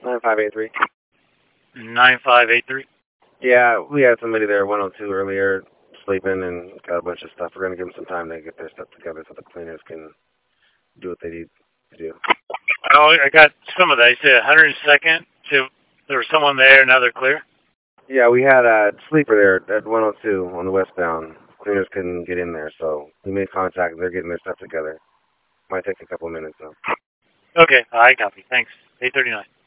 9583. 9583. Yeah, we had somebody there 102 earlier sleeping and got a bunch of stuff. We're going to give them some time to get their stuff together so the cleaners can do what they need to do. Oh, I got some of that. You said 102nd. So there was someone there, now they're clear? Yeah, we had a sleeper there at 102 on the westbound. Cleaners couldn't get in there, so we made contact. They're getting their stuff together. Might take a couple of minutes, though. Okay, I copy. Thanks. 839.